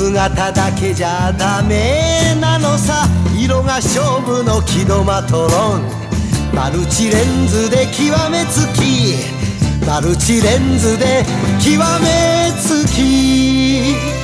姿だけじゃダメなのさ。色が勝負のキドマトロン、マルチレンズで極めつき、マルチレンズで極めつき。